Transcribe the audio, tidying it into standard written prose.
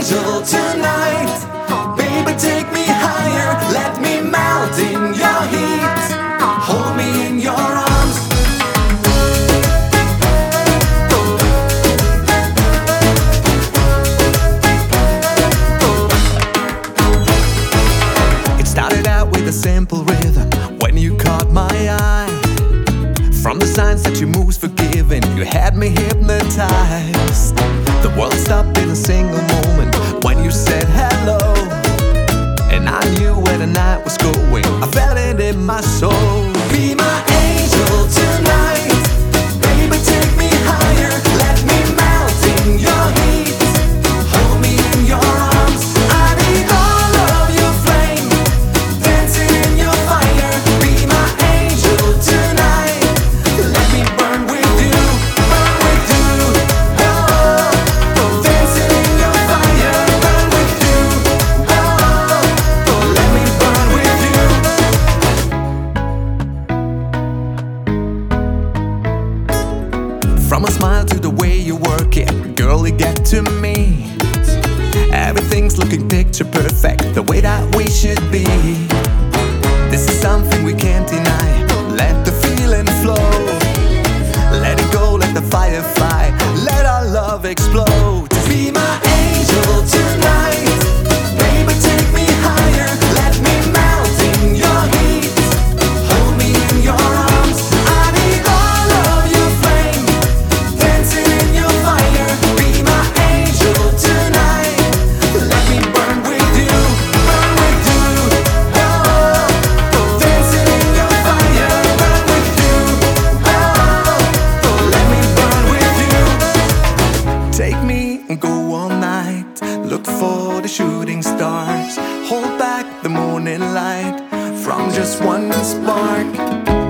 angel tonight. Baby, take me higher, let me melt in your heat. Hold me in your arms. It started out with a simple rhythm when you caught my eye. From the signs that your moves forgiving, you had me hypnotized. The world stopped in a single moment when you said hello, and I knew where the night was going. I felt it in my soul. Be my angel tonight. Baby, take me higher, let me melt in your heat. Hold me in your arms. I need all of your flame, dancing in your fire. Be my angel tonight. Let me burn with you, burn with you. Oh, dancing in your fire, burn with you. Oh, let me burn with you. From a smile to the way you work it, girl, you get to me. Everything's looking picture perfect, the way that we should be. This is something we can't deny. Let the feeling flow. Let it go, let the fire fly. Let our love explode. Be my angel tonight. Baby, take me higher. Let me melt in your heat. Hold me in your arms. I need all of your flame, dancing in your fire. Be my angel tonight. Let me burn with you, burn with you. Oh, dancing in your fire, burn with you. Oh, let me burn with you. Take me and go all night. Look for the shooting stars. Hold back the morning light from just one spark.